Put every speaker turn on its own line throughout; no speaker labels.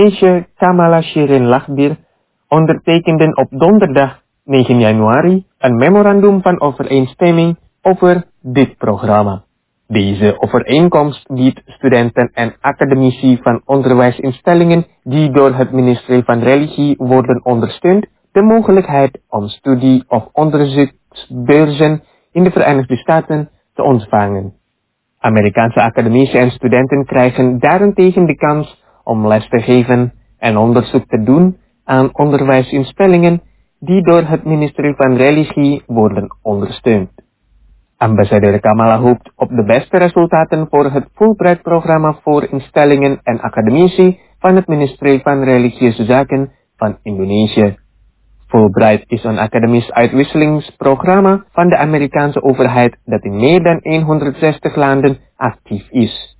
Indonesië Kamala Shirin Lakhbir ondertekenden op donderdag 9 januari een memorandum van overeenstemming over dit programma. Deze overeenkomst biedt studenten en academici van onderwijsinstellingen die door het ministerie van Religie worden ondersteund de mogelijkheid om studie- of onderzoeksbeurzen in de Verenigde Staten te ontvangen. Amerikaanse academici en studenten krijgen daarentegen de kans om les te geven en onderzoek te doen aan onderwijsinstellingen die door het ministerie van Religie worden ondersteund. Ambassadeur Kamala hoopt op de beste resultaten voor het Fulbright-programma voor instellingen en academici van het ministerie van Religieuze Zaken van Indonesië. Fulbright is een academisch uitwisselingsprogramma van de Amerikaanse overheid dat in meer dan 160 landen actief is.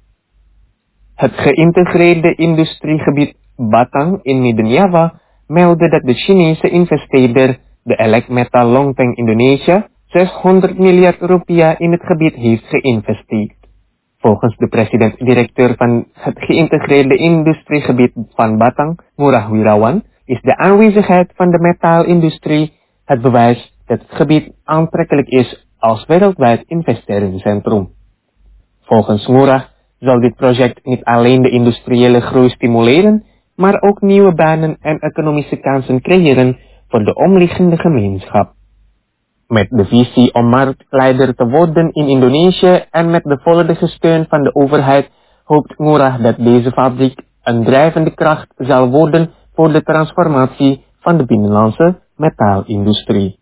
Het geïntegreerde industriegebied Batang in Midden-Java meldde dat de Chinese investeerder, de Elecmetal Longpeng Indonesia, 600 miljard rupiah in het gebied heeft geïnvesteerd. Volgens de president-directeur van het geïntegreerde industriegebied van Batang, Ngurah Wirawan, is de aanwezigheid van de metaalindustrie het bewijs dat het gebied aantrekkelijk is als wereldwijd investeringscentrum. Volgens Ngurah zal dit project niet alleen de industriële groei stimuleren, maar ook nieuwe banen en economische kansen creëren voor de omliggende gemeenschap. Met de visie om marktleider te worden in Indonesië en met de volledige steun van de overheid hoopt Ngurah dat deze fabriek een drijvende kracht zal worden voor de transformatie van de binnenlandse metaalindustrie.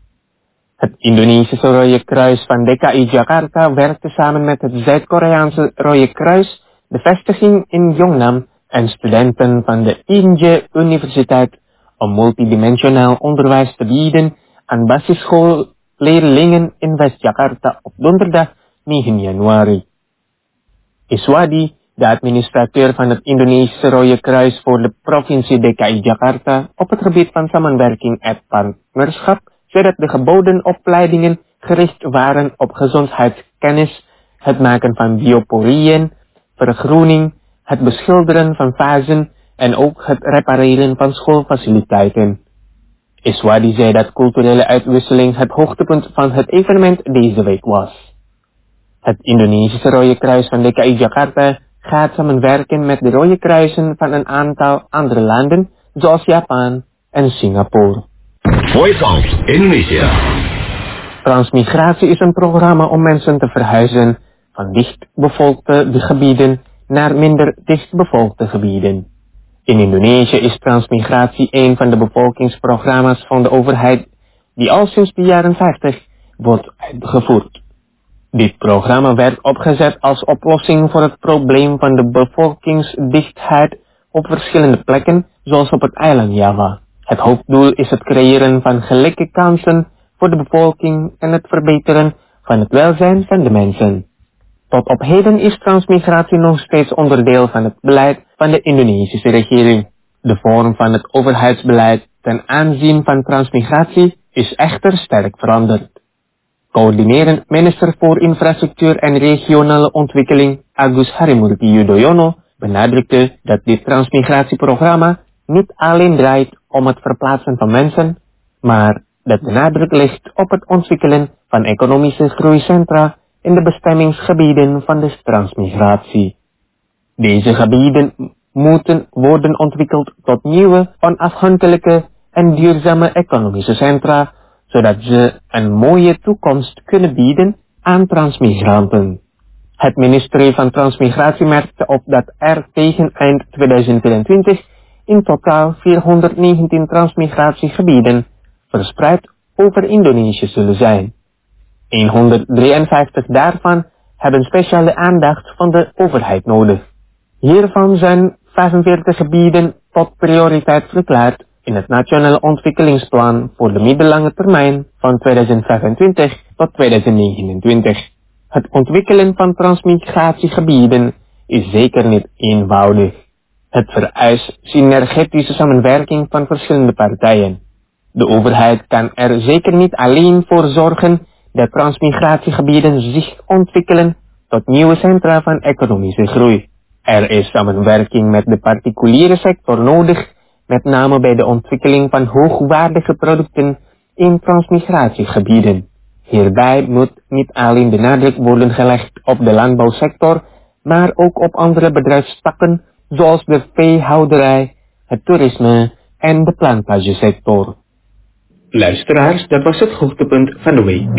Het Indonesische Rode Kruis van DKI Jakarta werkte samen met het Zuid-Koreaanse Rode Kruis, de vestiging in Yongnam en studenten van de INJ Universiteit om multidimensionaal onderwijs te bieden aan basisschoolleerlingen in West-Jakarta op donderdag 9 januari. Iswadi, de administrateur van het Indonesische Rode Kruis voor de provincie DKI Jakarta op het gebied van samenwerking en partnerschap, zei dat de geboden opleidingen gericht waren op gezondheidskennis, het maken van bioporieën, vergroening, het beschilderen van vazen en ook het repareren van schoolfaciliteiten. Iswadi zei dat culturele uitwisseling het hoogtepunt van het evenement deze week was. Het Indonesische Rode Kruis van DKI Jakarta gaat samenwerken met de Rode Kruisen van een aantal andere landen, zoals Japan en Singapore.
Voice of Indonesia.
Transmigratie is een programma om mensen te verhuizen van dichtbevolkte gebieden naar minder dichtbevolkte gebieden. In Indonesië is transmigratie een van de bevolkingsprogramma's van de overheid die al sinds de jaren 50 wordt uitgevoerd. Dit programma werd opgezet als oplossing voor het probleem van de bevolkingsdichtheid op verschillende plekken, zoals op het eiland Java. Het hoofddoel is het creëren van gelijke kansen voor de bevolking en het verbeteren van het welzijn van de mensen. Tot op heden is transmigratie nog steeds onderdeel van het beleid van de Indonesische regering. De vorm van het overheidsbeleid ten aanzien van transmigratie is echter sterk veranderd. Coördinerend minister voor Infrastructuur en Regionale Ontwikkeling Agus Harimurti Yudhoyono benadrukte dat dit transmigratieprogramma niet alleen draait om het verplaatsen van mensen, maar dat de nadruk ligt op het ontwikkelen van economische groeicentra in de bestemmingsgebieden van de transmigratie. Deze gebieden moeten worden ontwikkeld tot nieuwe, onafhankelijke en duurzame economische centra, zodat ze een mooie toekomst kunnen bieden aan transmigranten. Het ministerie van Transmigratie merkte op dat er tegen eind 2024 in totaal 419 transmigratiegebieden verspreid over Indonesië zullen zijn. 153 daarvan hebben speciale aandacht van de overheid nodig. Hiervan zijn 45 gebieden tot prioriteit verklaard in het Nationale Ontwikkelingsplan voor de middellange termijn van 2025 tot 2029. Het ontwikkelen van transmigratiegebieden is zeker niet eenvoudig. Het vereist synergetische samenwerking van verschillende partijen. De overheid kan er zeker niet alleen voor zorgen dat transmigratiegebieden zich ontwikkelen tot nieuwe centra van economische groei. Er is samenwerking met de particuliere sector nodig, met name bij de ontwikkeling van hoogwaardige producten in transmigratiegebieden. Hierbij moet niet alleen de nadruk worden gelegd op de landbouwsector, maar ook op andere bedrijfstakken zoals de veehouderij, het toerisme en de plantagesector. Luisteraars, dat was het hoogtepunt van de week.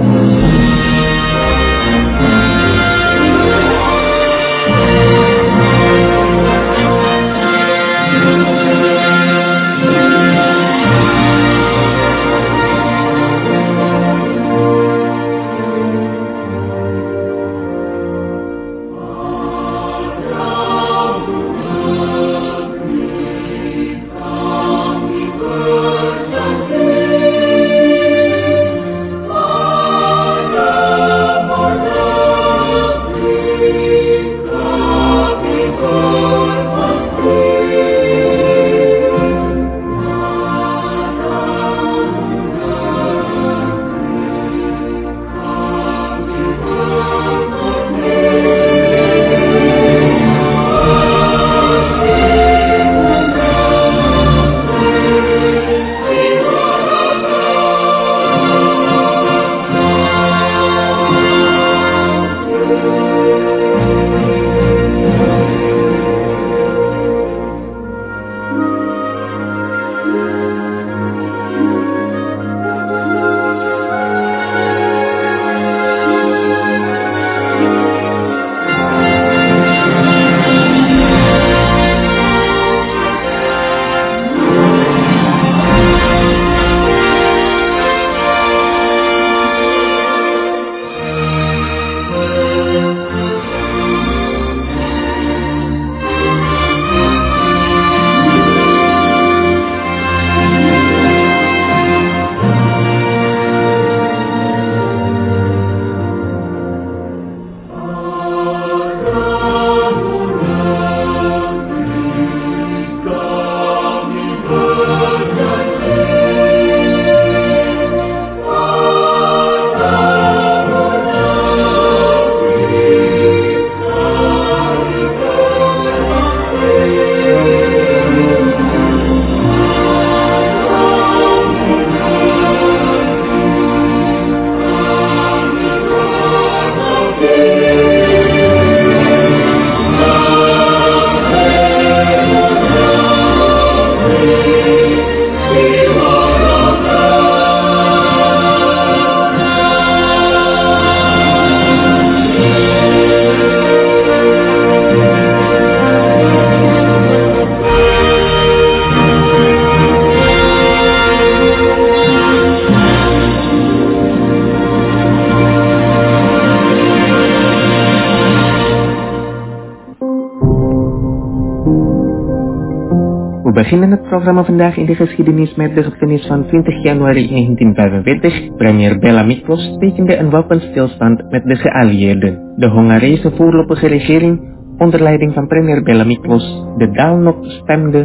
We beginnen het programma vandaag in de geschiedenis met de gebeurtenis van 20 januari 1945. Premier Bela Miklos tekende een wapenstilstand met de geallieerden. De Hongaarese voorlopige regering, onder leiding van premier Bela Miklos, de Dálnok, stemde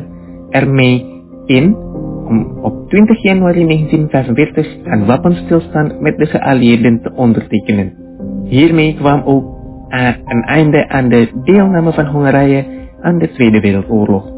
ermee in om op 20 januari 1945 een wapenstilstand met de geallieerden te ondertekenen. Hiermee kwam ook een einde aan de deelname van Hongarije aan de Tweede Wereldoorlog.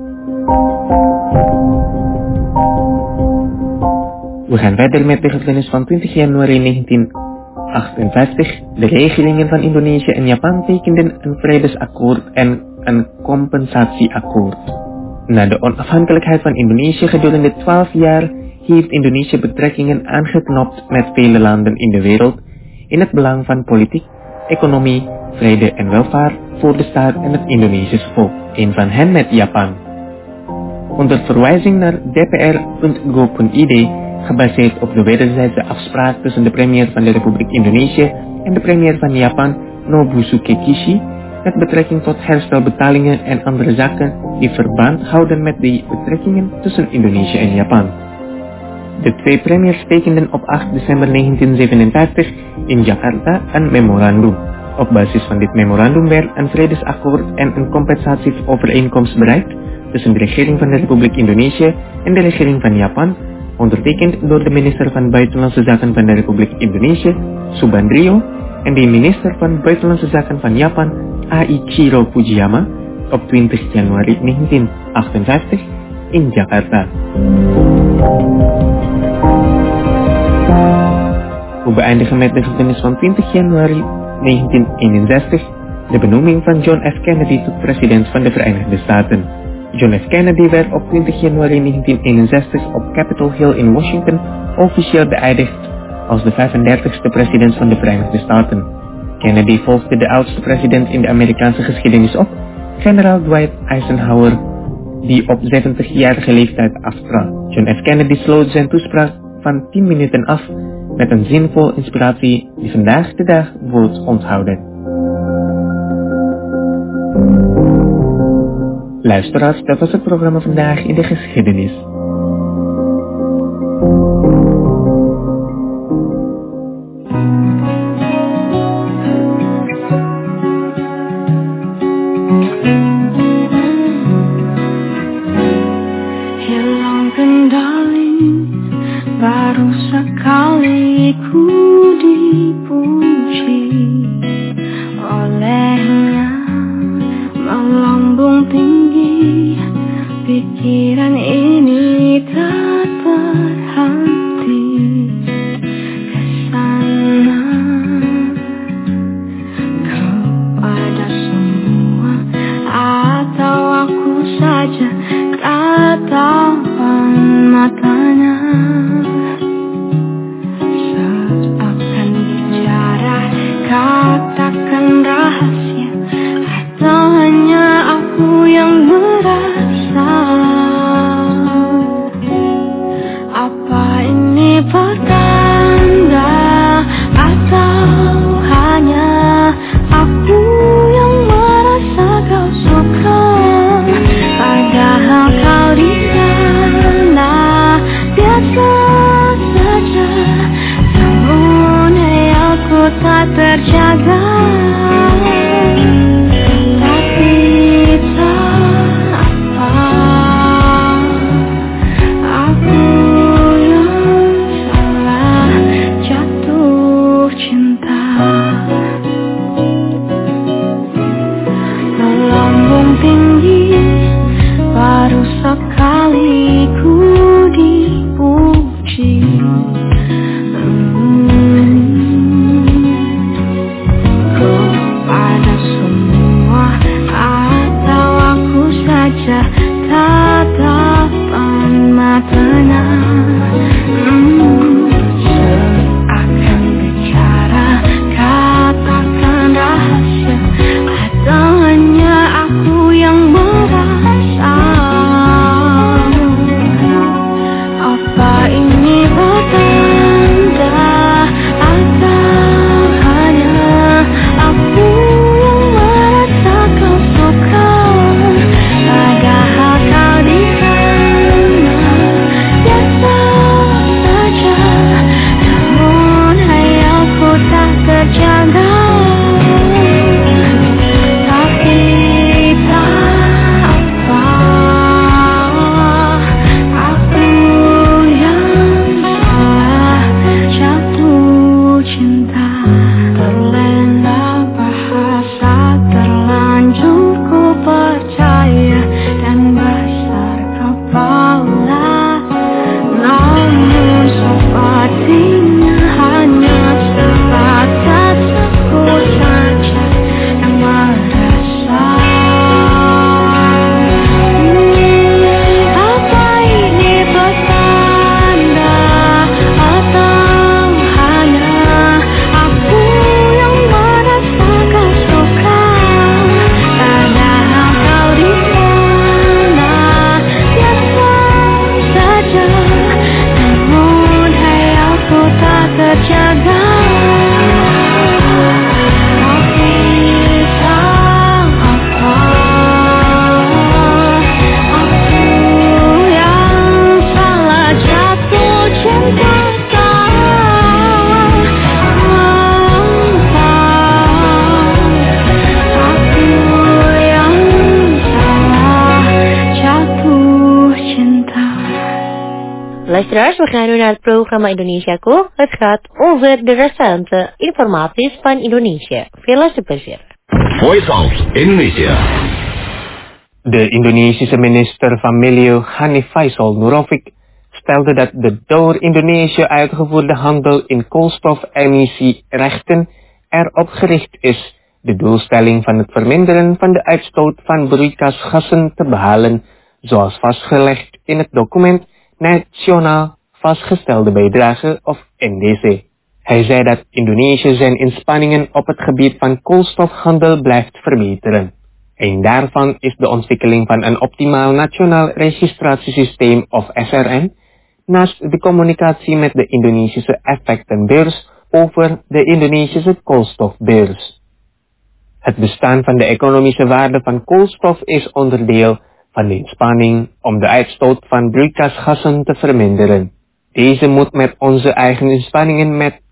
We gaan verder met de gebeurtenis van 20 januari 1958. De regeringen van Indonesië en Japan tekenden een vredesakkoord en een compensatieakkoord. Na de onafhankelijkheid van Indonesië gedurende 12 jaar heeft Indonesië betrekkingen aangeknopt met vele landen in de wereld in het belang van politiek, economie, vrede en welvaart voor de staat en het Indonesische volk. Een van hen met Japan. Onder verwijzing naar dpr.go.id, gebaseerd op de wederzijdse afspraak tussen de premier van de Republiek Indonesië en de premier van Japan, Nobusuke Kishi, met betrekking tot herstelbetalingen en andere zaken die verband houden met de betrekkingen tussen Indonesië en Japan. De twee premiers tekenden op 8 december 1987 in Jakarta een memorandum. Op basis van dit memorandum werd een vredesakkoord en een compensatieovereenkomst bereikt tussen de regering van de Republiek Indonesië en de regering van Japan, ondertekend door de minister van Buitenlandse Zaken van de Republiek Indonesië, Subandrio, en de minister van Buitenlandse Zaken van Japan, Aichiro Fujiyama, op 20 Januari 1958 in Jakarta. We beëindigen met de gebeurtenis van 20 januari 1961, de benoeming van John F. Kennedy tot president van de Verenigde Staten. John F. Kennedy werd op 20 januari 1961 op Capitol Hill in Washington officieel beëindigd als de 35ste president van de Verenigde Staten. Kennedy volgde de oudste president in de Amerikaanse geschiedenis op, generaal Dwight Eisenhower, die op 70-jarige leeftijd aftrad. John F. Kennedy sloot zijn toespraak van 10 minuten af met een zin vol inspiratie die vandaag de dag wordt onthouden. Luisteraars, dat was het programma Vandaag in de Geschiedenis.
Hilang kendali, baru sekali ku dipuji olehnya, melambung tinggi, pikiran ini tak berhenti kesana, kepada semua atau aku saja tatapan matanya. Seakan bicara, katakan rahasia, atau hanya aku yang merasa. Apa ini pertanda atau hanya aku yang merasa kau suka? Padahal kau di sana biasa saja, namun hayalku tak terjaga. Tapi tak apa, aku yang salah jatuh cinta. Melambung tinggi, baru sekali ku dipuji. Kepada semua atau aku saja tatapan matanya. Seakan bicara, katakan rahasia, atau hanya aku yang merasa. Apa ini pertanda atau hanya aku yang merasa kau suka? Padahal kau di sana biasa saja, namun hayalku tak terjaga. Tapi tak apa, aku yang salah jatuh cinta. Terlena bahasa, terlanjur ku percaya dan besar kepala. Namun sepertinya hanya sebatas aku saja yang merasa. Apa ini pertanda atau hanya aku yang merasa kau suka? Padahal kau di sana biasa saja, namun hayalku tak terjaga. Tapi tak apa, aku yang salah jatuh cinta. Aku yang salah jatuh cinta.
Luisteraars, we gaan nu naar het programma Indonesiaku. Het gaat over de recente informaties van Indonesië. Veel luisterplezier.
Voice of Indonesia.
De Indonesische minister van Milieu Hanif Faisal Nurofik stelde dat de door Indonesië uitgevoerde handel in koolstofemissierechten erop gericht is de doelstelling van het verminderen van de uitstoot van broeikasgassen te behalen, zoals vastgelegd in het document Nationaal Vastgestelde Bijdrage of NDC. Hij zei dat Indonesië zijn inspanningen op het gebied van koolstofhandel blijft verbeteren. Een daarvan is de ontwikkeling van een optimaal nationaal registratiesysteem of SRN, naast de communicatie met de Indonesische effectenbeurs over de Indonesische koolstofbeurs. Het bestaan van de economische waarde van koolstof is onderdeel van de inspanning om de uitstoot van broeikasgassen te verminderen. Deze moet met onze eigen inspanningen met 31,89%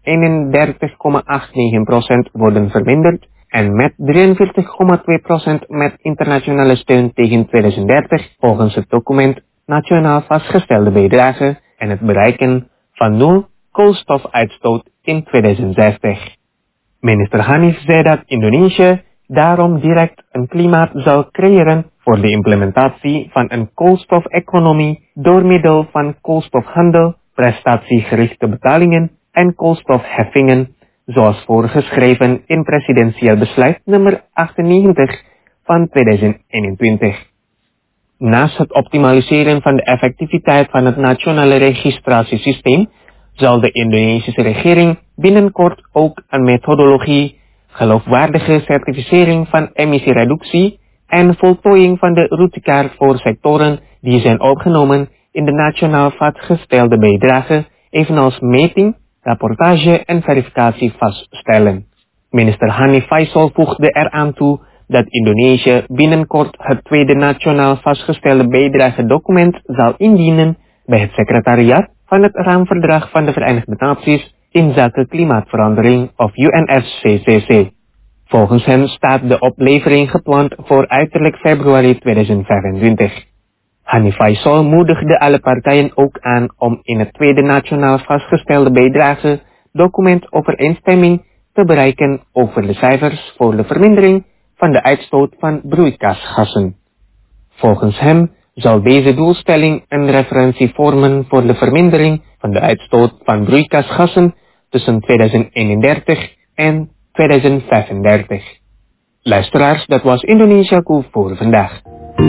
worden verminderd en met 43,2% met internationale steun tegen 2030 volgens het document Nationaal Vastgestelde Bijdrage en het bereiken van 0 koolstofuitstoot in 2050. Minister Hanif zei dat Indonesië daarom direct een klimaat zal creëren voor de implementatie van een koolstofeconomie door middel van koolstofhandel, prestatiegerichte betalingen en koolstofheffingen, zoals voorgeschreven in presidentieel besluit nummer 98 van 2021. Naast het optimaliseren van de effectiviteit van het nationale registratiesysteem, zal de Indonesische regering binnenkort ook een methodologie, geloofwaardige certificering van emissiereductie en voltooiing van de routekaart voor sectoren die zijn opgenomen in de nationaal vastgestelde bijdrage, evenals meting, rapportage en verificatie vaststellen. Minister Hanif Faisal voegde eraan toe dat Indonesië binnenkort het tweede nationaal vastgestelde bijdragedocument zal indienen bij het secretariaat van het Raamverdrag van de Verenigde Naties inzake klimaatverandering of UNFCCC. Volgens hem staat de oplevering gepland voor uiterlijk februari 2025. Hanif Faisal moedigde alle partijen ook aan om in het tweede nationaal vastgestelde bijdrage document overeenstemming te bereiken over de cijfers voor de vermindering van de uitstoot van broeikasgassen. Volgens hem zal deze doelstelling een referentie vormen voor de vermindering van de uitstoot van broeikasgassen tussen 2031 en 2035. Luisteraars, dat was Indonesiaku voor vandaag.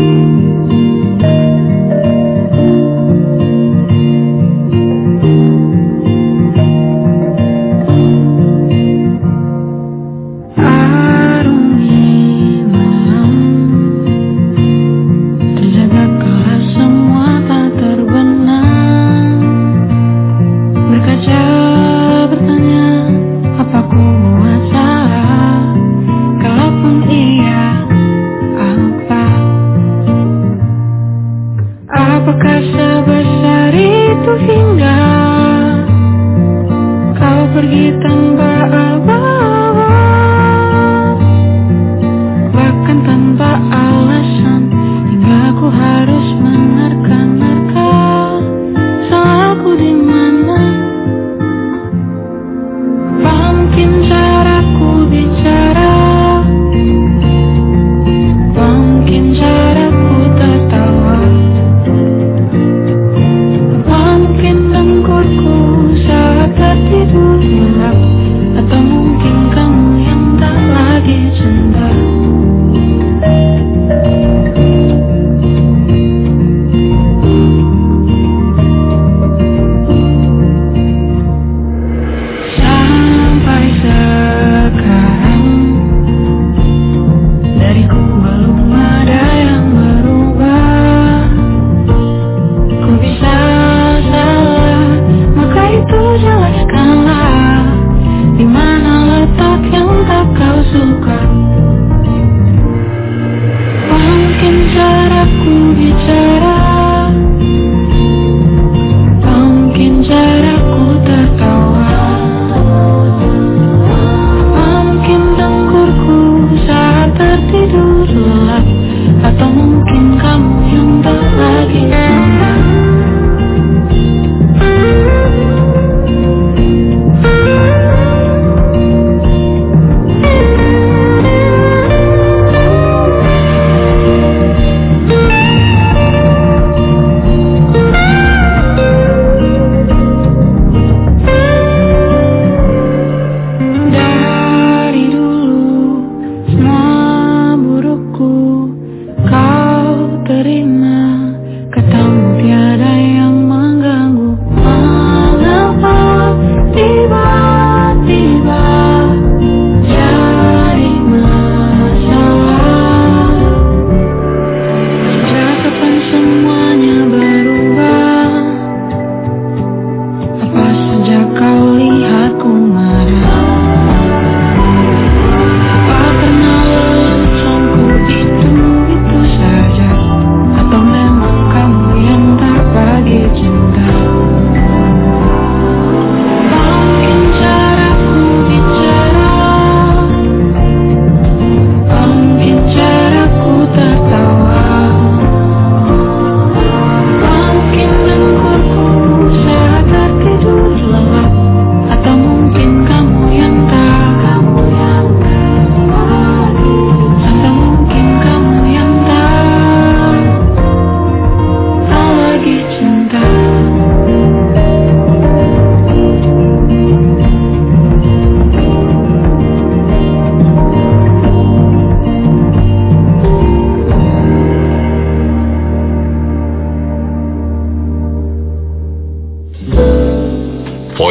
Apakah sebesar itu hingga kau pergi tanpa apa-apa, bahkan tanpa alasan, hingga ku harus menerka-nerka salahku di mana. Apa mungkin caraku bicara, apa mungkin caraku tertawa, saat tertidur gelap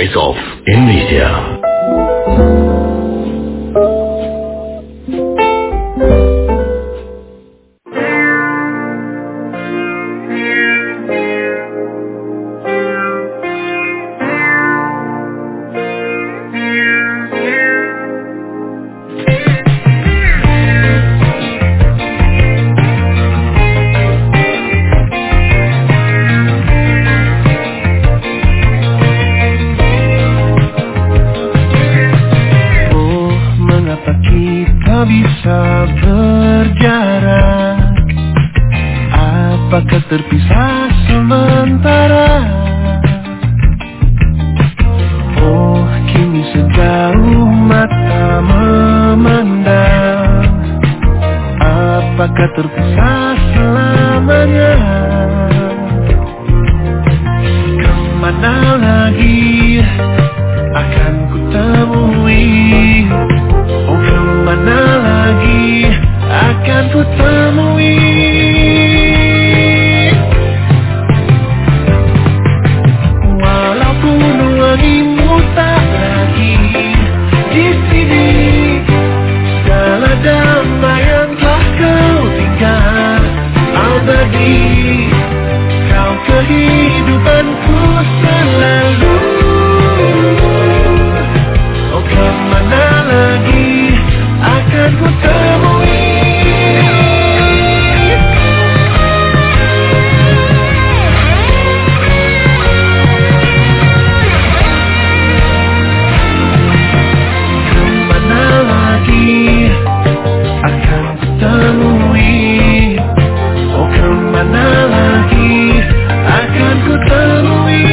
Voice of Indonesia.
Terpisah sementara. Oh, kini sejauh mata memandang. Apakah terpisah selamanya? Kemana lagi akan ku temui? Oh, kemana lagi akan ku temui? Kau kehidupanku selalu. Oh, kemana lagi akan ku temui? Kemana lagi akan ku temui? Oh, kemana lagi akan ku temui?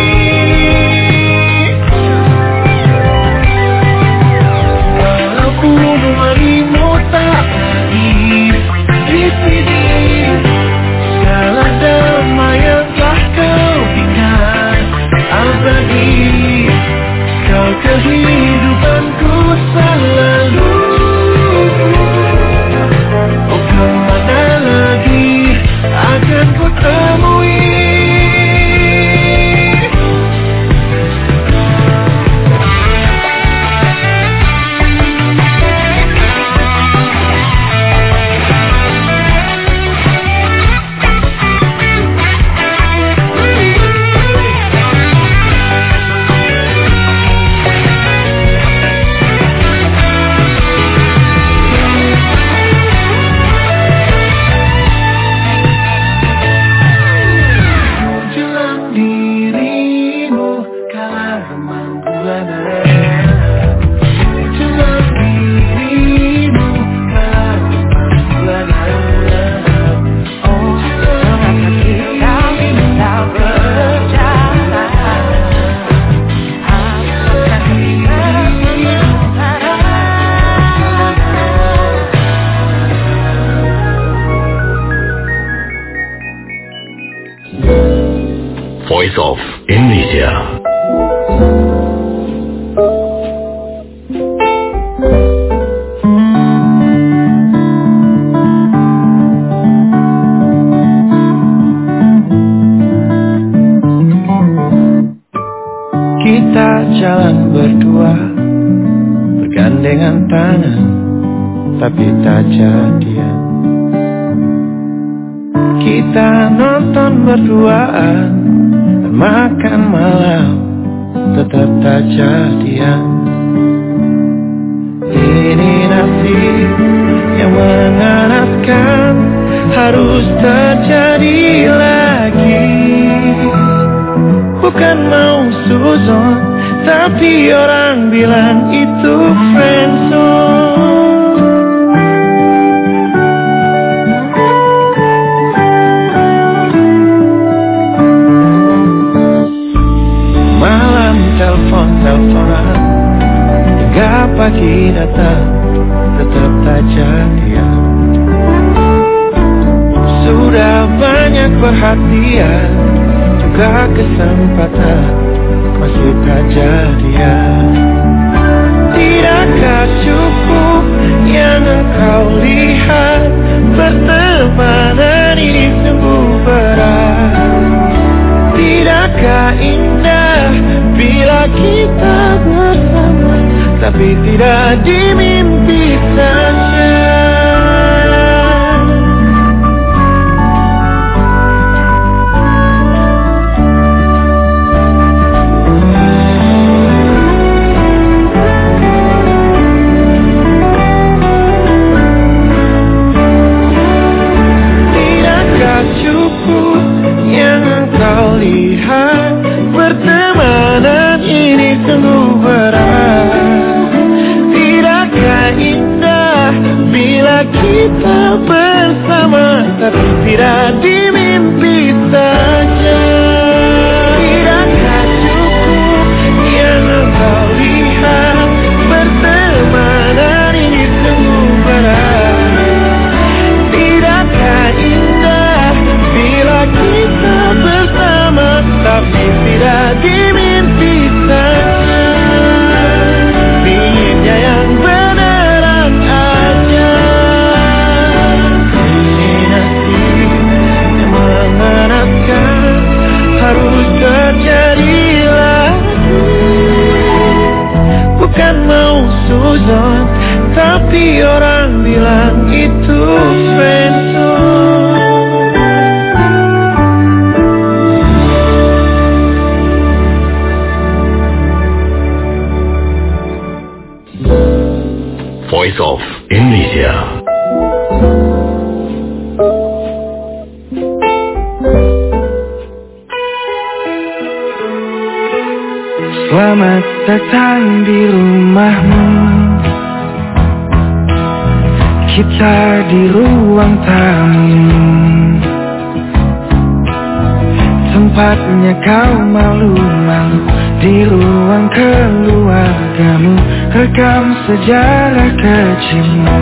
Walaupun warimu tak lagi di sini, segala damai yang telah kau tinggal abadi. Kau kehidupanku selalu. Oh, kemana lagi akan ku temui?
Voice of Indonesia.
Kita jalan berdua, bergandengan tangan, tapi tak jadian. Kita nonton berduaan, makan malam, tetap tak jadian. Ini nasib yang menganaskan, harus terjadi lagi. Bukan mau suzon, tapi orang bilang itu friendzone. Malam telepon-teleponan, hingga pagi datang, tetap tak jadian. Sudah banyak perhatian, juga kesempatan, masih tak jadian. Tidakkah cukup yang engkau lihat, pertemanan ini sungguh berat. Tidakkah indah bila bila kita bersama, tapi tidak di mimpi saja. Tidakkah cukup yang engkau lihat, pertemanan ini sungguh berat. Tidakkah indah bila kita bersama, tapi tidak di mimpi saja. Tidakkah cukup yang engkau lihat, pertemanan ini sungguh berat. Tidakkah indah bila kita bersama, tapi tidak di mimpi saja. Inginnya yang beneran aja. Ini nasib yang mengenaskan, harus terjadi lagi. Bukan mau suzon, tapi orang bilang itu friendzone.
Voice of Indonesia.
Selamat datang di rumahmu. Kita di ruang tamu, tempatnya kau malu-malu. Di ruang keluargamu, rekam sejarah kecilmu.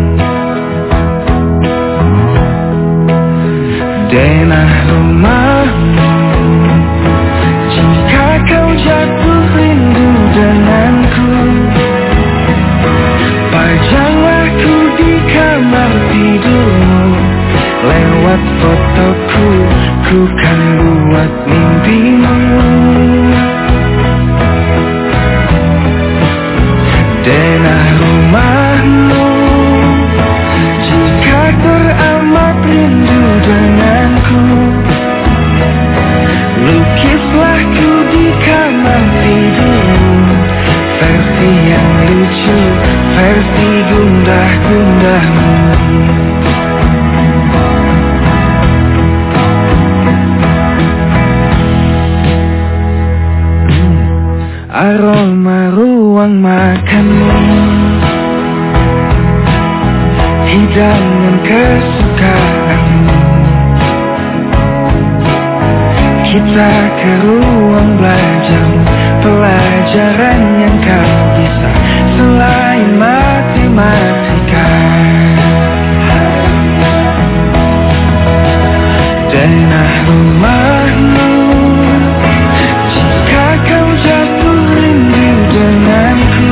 Denah rumahmu, jika kau jatuh rindu denganku, pajanglah ku di kamar tidurmu. Lewat fotoku, ku kan buat mimpimu. Denah rumahmu, jika teramat rindu denganku, lukislah ku di kamar tidurmu. Versi yang lucu, versi gundah-gundahmu. Aroma ruang makanmu, hidangan kesukaanmu. Kita ke ruang belajar, pelajaran yang kau bisa selain matematika. Denah rumahmu, jika kau jatuh rindu denganku,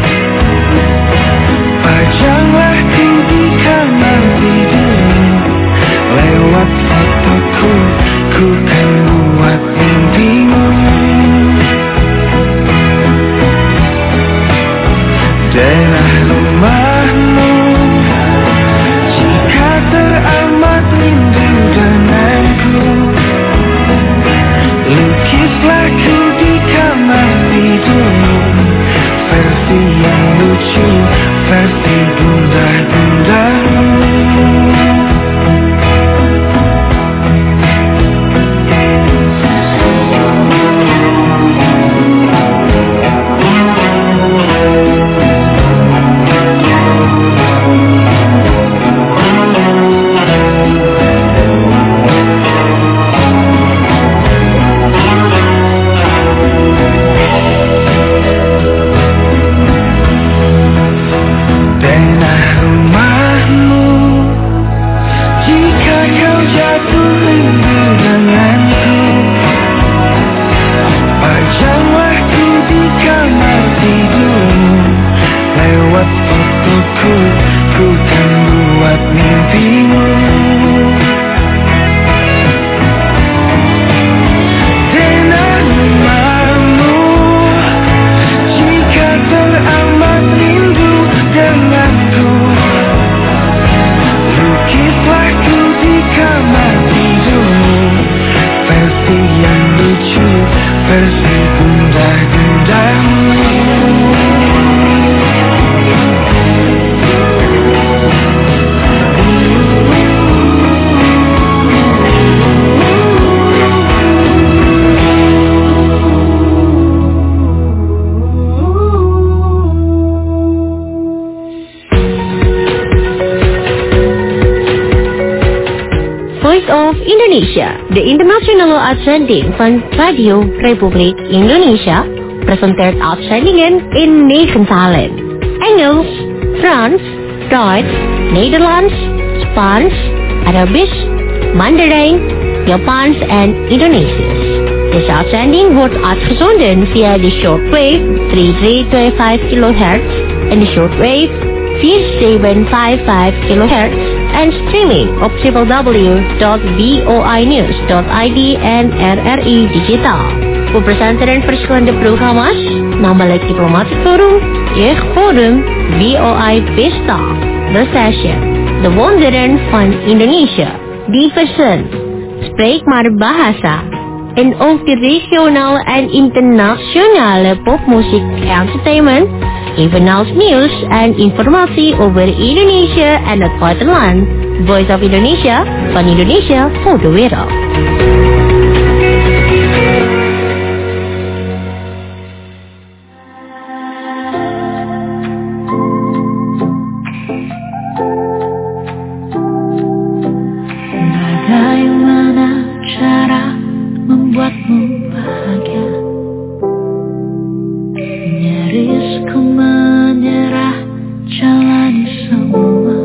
pajanglah ku di kamar tidurmu. Lewat fotoku, ku kan buat mimpimu. Denah rumahmu, jika teramat rindu denganku, lukislah ku di kamar tidurmu. Versi yang lucu, versi gundah-gundahmu.
versi gundah-gulana.
Voice of Indonesia, de internationale uitzending van Radio Republiek Indonesia, presenteert uitzendingen in 9 talen. Engels, Frans, Duits, Nederlands, Spaans, Arabisch, Mandarijn, Japans en Indonesisch. Deze uitzending wordt uitgezonden via de shortwave 3325 kHz en de shortwave 4755 kHz en streaming op www.voinews.id en RRI Digitaal. We presenteren verschillende programma's, namelijk Diplomatic Forum, Jeugdforum, VOI Pesta, The Session, De Wonderen van Indonesia, Diversen, Spreek maar Bahasa, en ook de regionale en internationale popmuziek entertainment, evenals nieuws en informatie over Indonesië en het buitenland. Voice of Indonesia, van Indonesia voor de wereld.
Bagaimana cara membuatmu bahagia? Nyaris ku menyerah, jalani semua.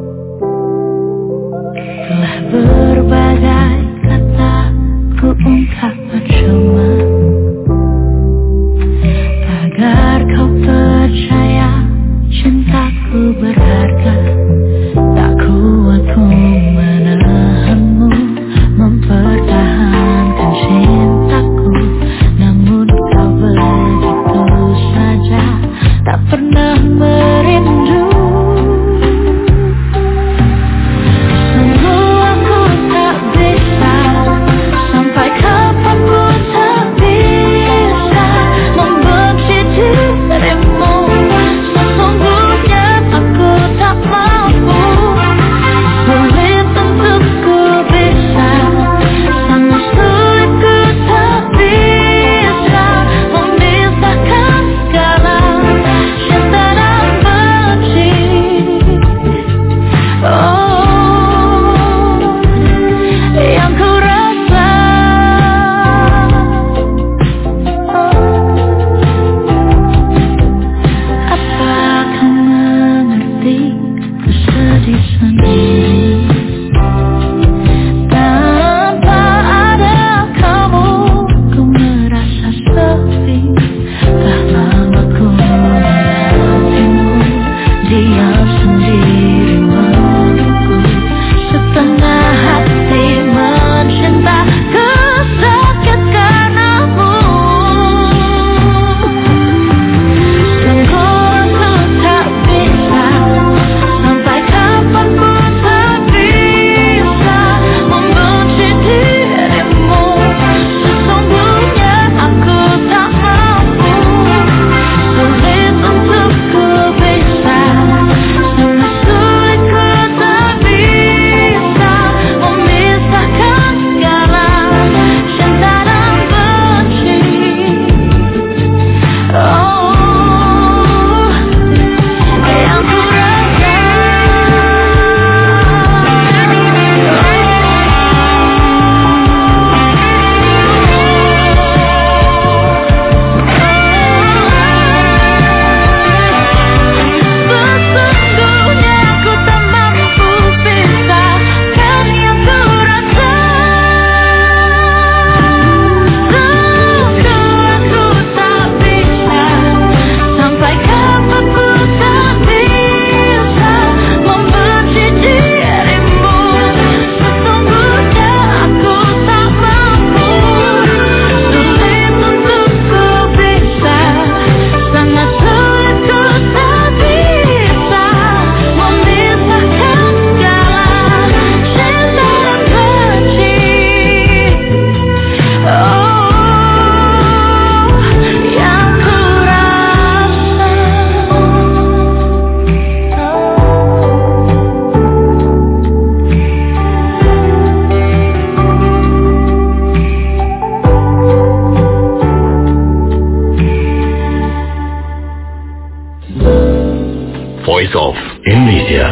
Telah berbagai kata ku ungkap percuma, agar kau percaya cintaku berharga. Tak kuat ku menahanmu, mempertahankan cintaku. Namun kau begitu saja, tak pernah merindu. Sungguh aku tak bisa, sampai kapan
Indonesia.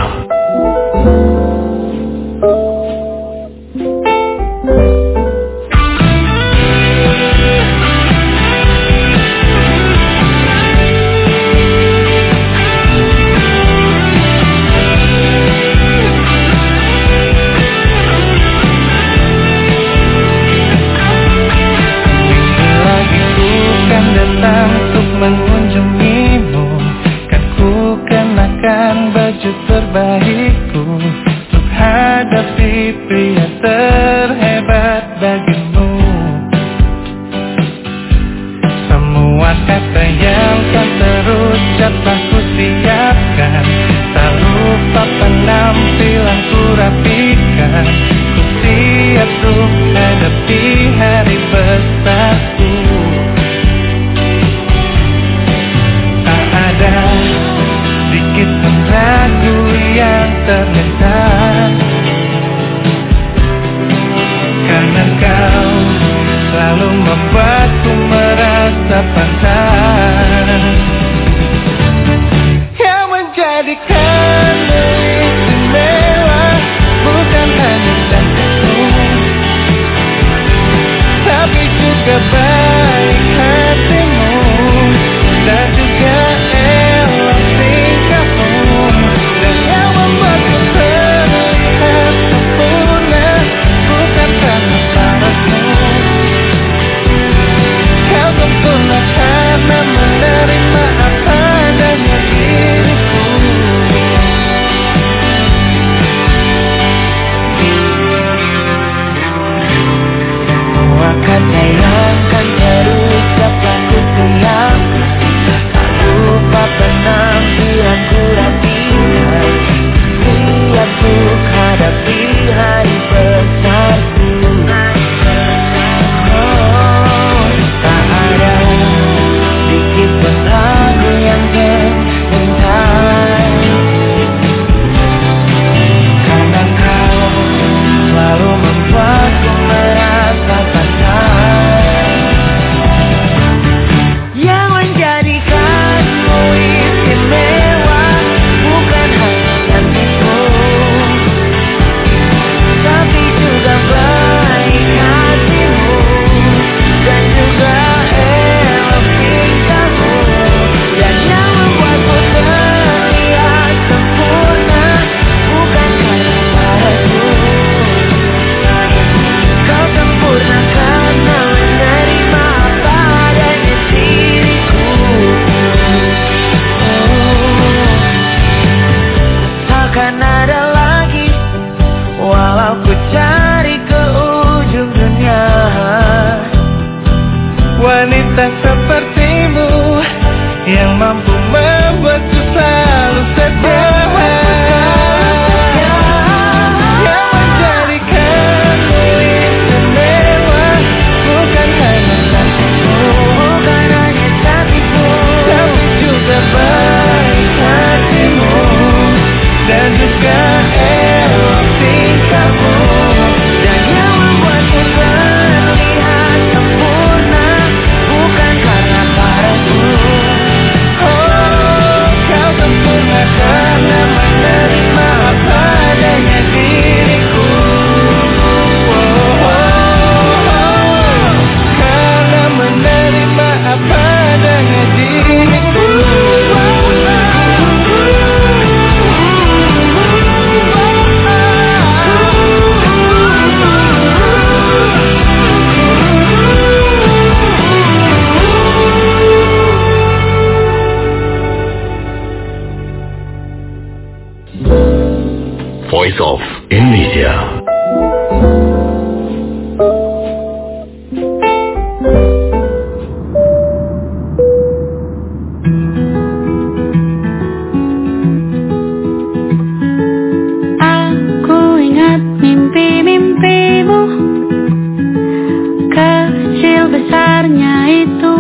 Voice of Indonesia.
Aku ingat mimpi-mimpimu, kecil besarnya itu.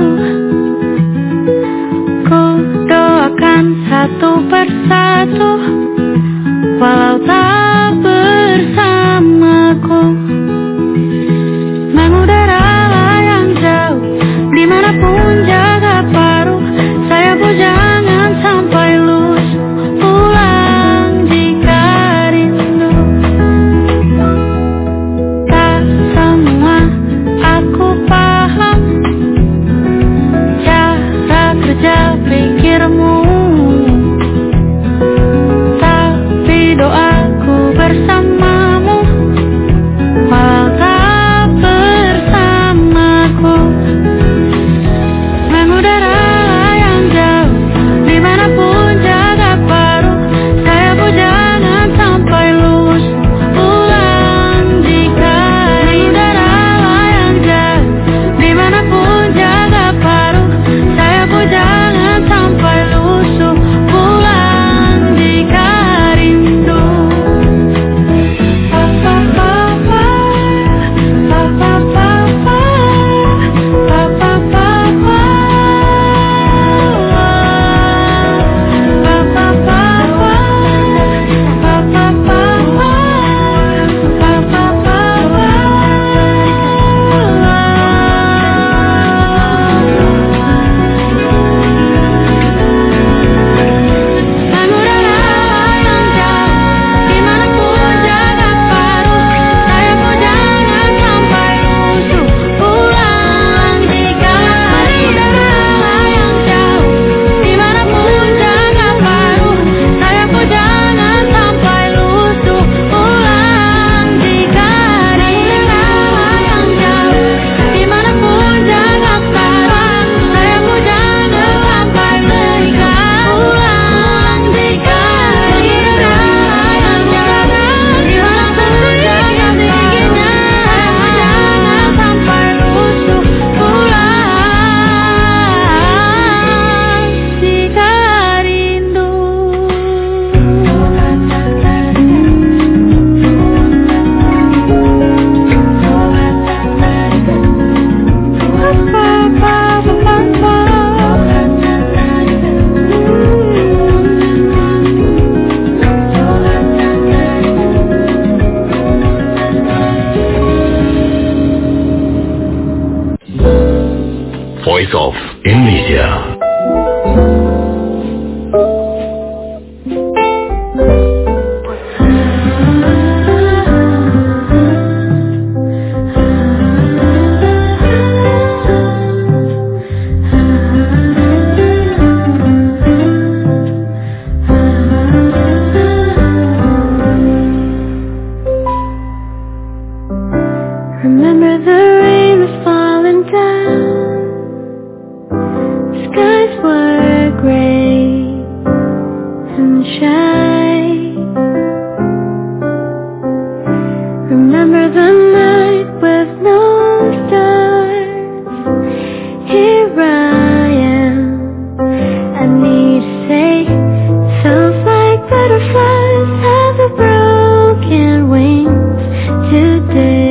Ku doakan satu persatu, walau tak bersamaku. Mengudara yang jauh, dimanapun jaga paruh. Sayapku jangan sampai lusuh ulang.
Voice of Indonesia.
Remember the rain was falling down, skies were gray and shy. Remember the night with no stars. Here I am, I need to say, sounds like butterflies have their broken wings today.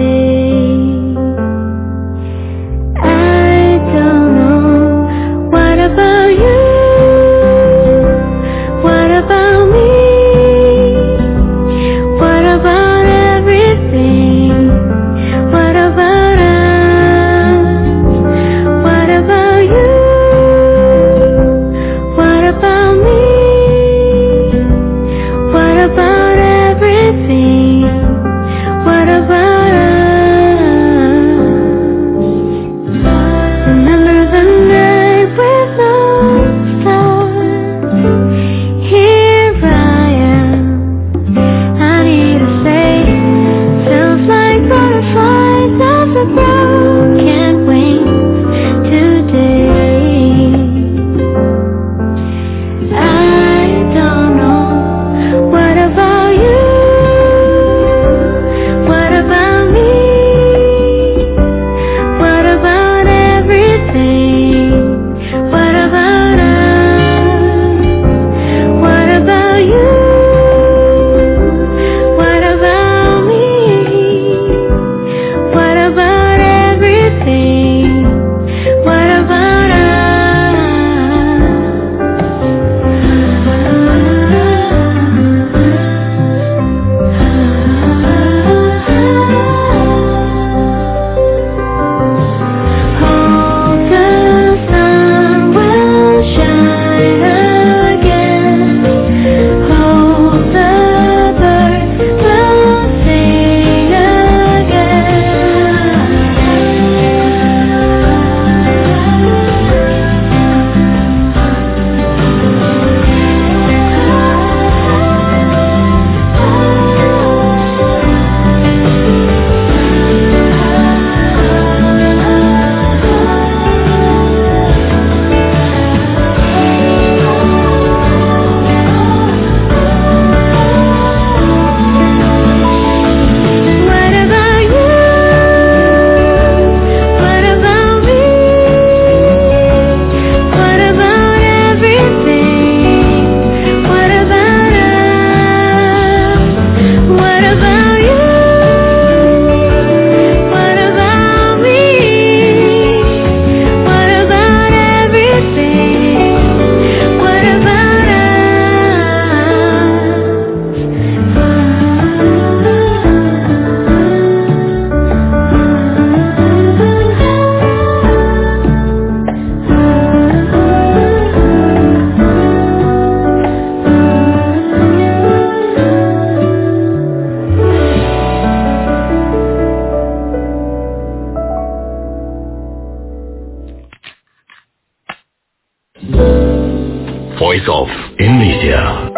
Voice of Indonesia.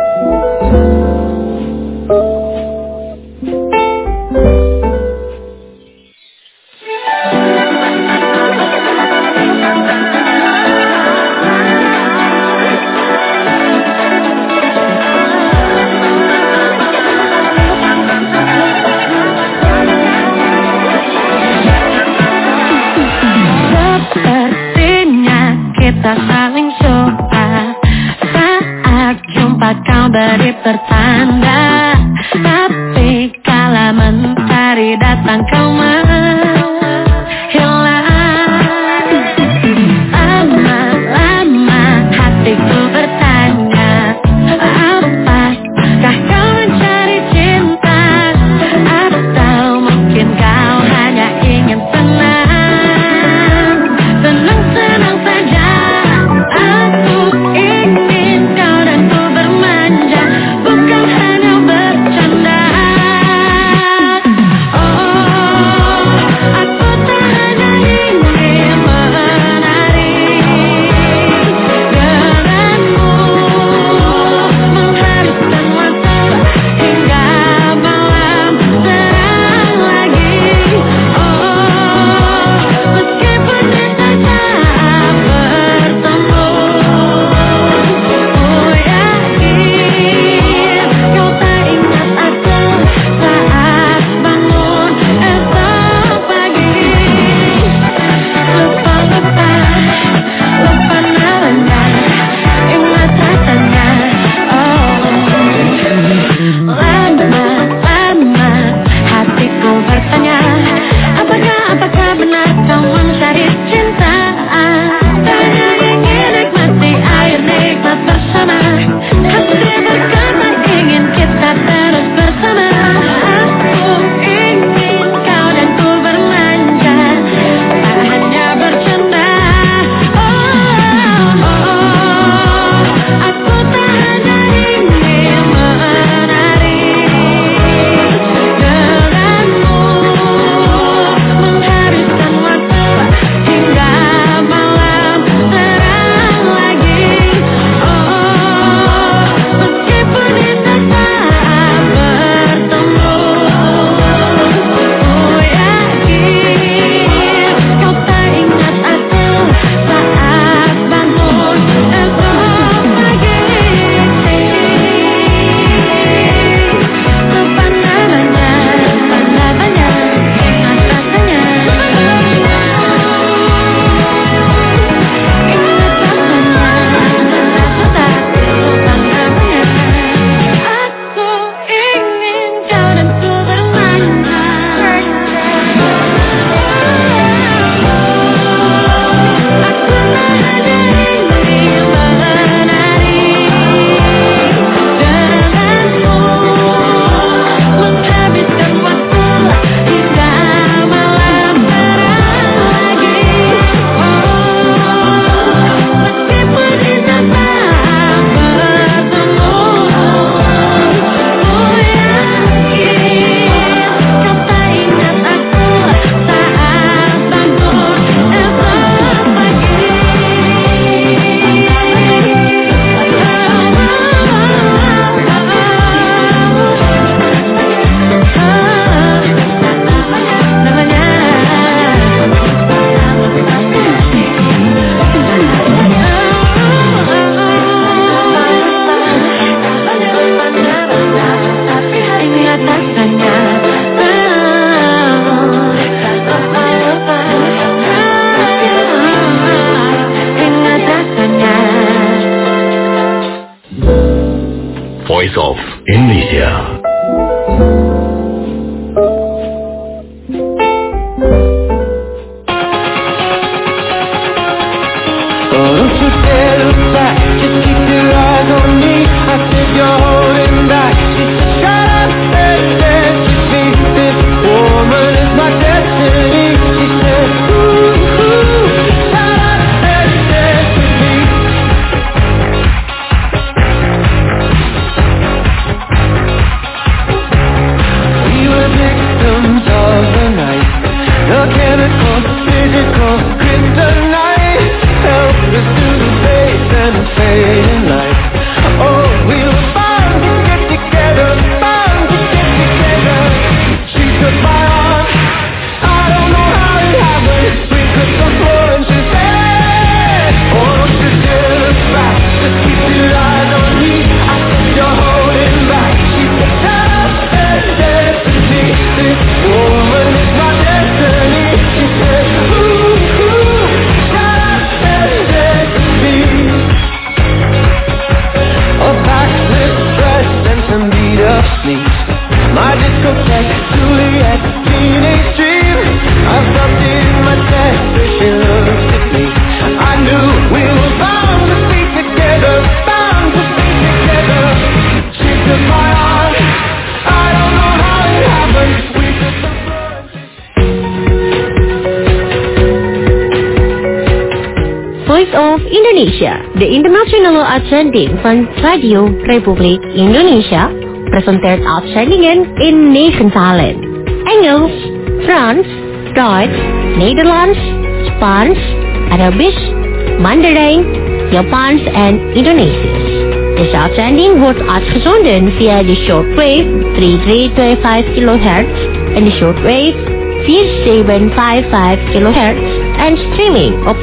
Sepertinya kita saling suka saat jumpa kau beri pertanda, tapi kala mentari datang kau menghilang. Lama-lama hatiku bertanya, apakah kau mencari cinta, atau mungkin kau hanya ingin tenang
Voice of Indonesia.
Voice of Indonesia, de internationale uitzending van Radio Republiek Indonesia, presenteert uitzendingen in 9 talen. Engels, Frans, Duits, Nederlands, Spaans, Arabisch, Mandarijn, Japans en Indonesisch. Deze uitzending wordt uitgezonden via de shortwave 3325 kHz en de shortwave 4755 kHz en streaming op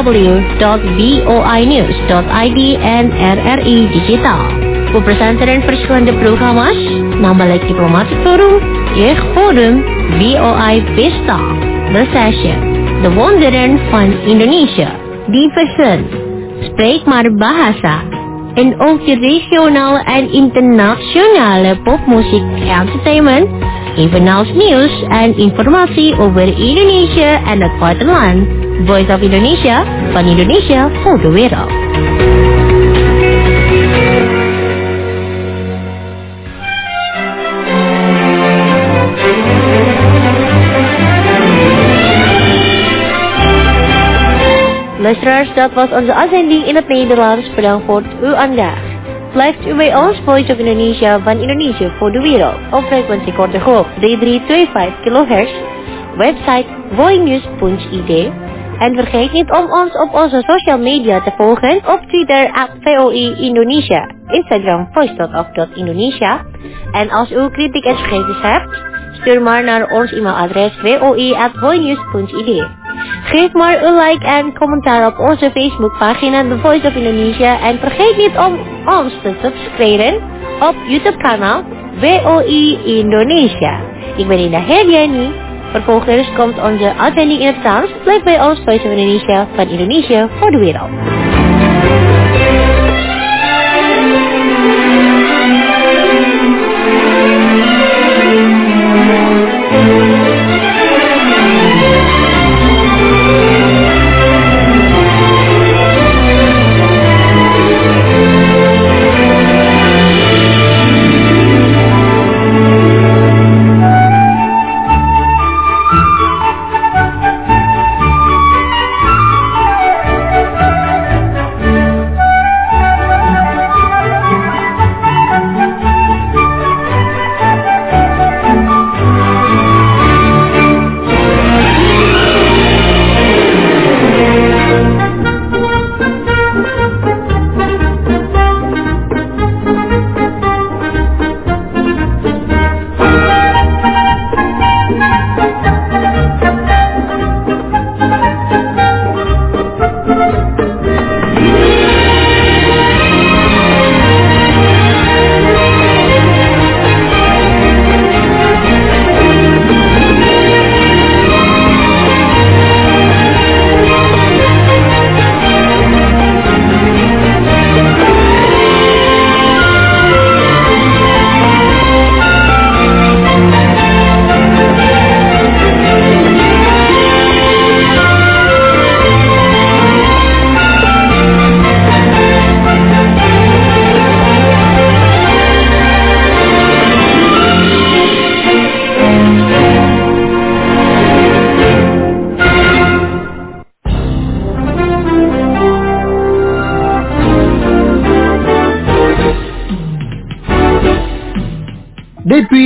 www.voinews.id en RRI Digitaal. We presenteren verschillende programma's, namelijk Diplomatic Forum, Jeugdforum, VOI Pesta, The Session, De Wonderen van Indonesia, Diversen, Spreek maar Bahasa, en ook de regionale en internationale popmuziek entertainment, evenals nieuws en informatie over Indonesië en het buitenland. Voice of Indonesia, van Indonesia voor de wereld. Luisteraars, dat was onze uitzending in het Nederlands. Bedankt voor uw aandacht. Blijft u bij ons, Voice of Indonesia van Indonesië voor de wereld. Op frequentie korte golf 3325 kHz. Website voinews.id. En vergeet niet om ons op onze social media te volgen. Op Twitter @VOI Indonesia. Instagram voice.of.indonesia. En als u kritiek en suggesties hebt, stuur maar naar ons e-mailadres voi@voinews.id. Geef maar een like en commentaar op onze Facebookpagina The Voice of Indonesia. En vergeet niet om ons te subscriben op YouTube kanaal VOI Indonesia. Ik ben Indah Herdiani. Vervolgens komt onze uitzending in het Frans. Blijf bij ons, Voice of Indonesia van Indonesië voor de wereld.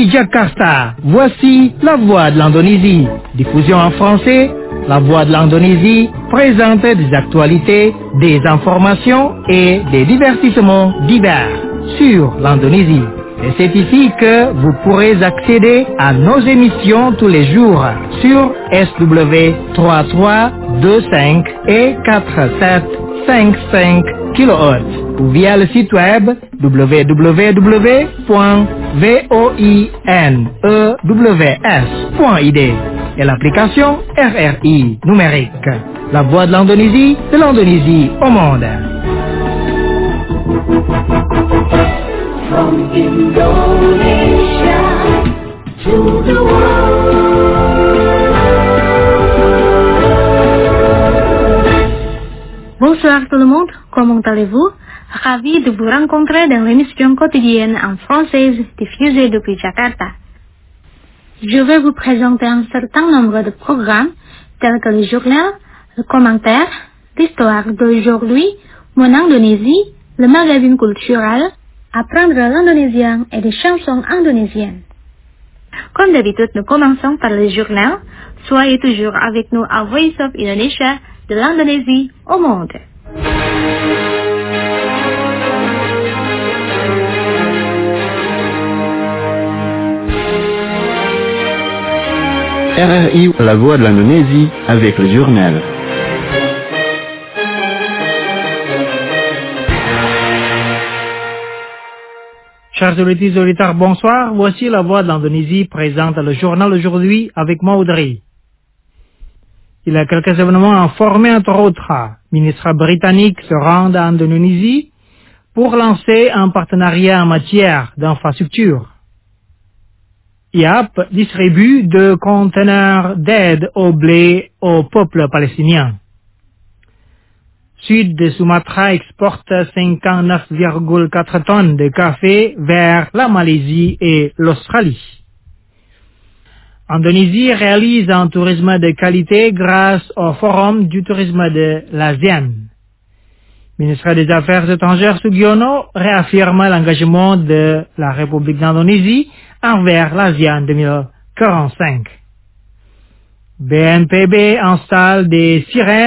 Depuis Jakarta, voici La Voix de l'Indonésie. Diffusion en français, La Voix de l'Indonésie présente des actualités, des informations et des divertissements divers sur l'Indonésie. Et c'est ici que vous pourrez accéder à nos émissions tous les jours sur SW 3325 et 4755 kHz ou via le site web www.voinews.id et l'application RRI numérique. La Voix de l'Indonésie au monde.
From Indonesia to the world.
Bonsoir tout le monde, comment allez-vous? Ravi de vous rencontrer dans l'émission quotidienne en française diffusée depuis Jakarta. Je vais vous présenter un certain nombre de programmes tels que le journal, le commentaire, l'histoire d'aujourd'hui, mon Indonésie, le magazine culturel, apprendre l'indonésien et des chansons indonésiennes. Comme d'habitude, nous commençons par le journal. Soyez toujours avec nous à Voice of Indonesia, de l'Indonésie au monde.
RRI, la voix de l'Indonésie, avec le journal.
Chers auditeurs, bonsoir. Voici La Voix de l'Indonésie présente le journal aujourd'hui avec Maudry. Il y a quelques événements informés, entre autres. Ministre britannique se rend en Indonésie pour lancer un partenariat en matière d'infrastructure. IAP distribue 2 conteneurs d'aide au blé au peuple palestinien. Sud de Sumatra exporte 59,4 tonnes de café vers la Malaisie et l'Australie. Indonésie réalise un tourisme de qualité grâce au Forum du tourisme de l'ASEAN. Ministre des Affaires étrangères Sugiono réaffirme l'engagement de la République d'Indonésie envers l'ASEAN 2045. BNPB installe des sirènes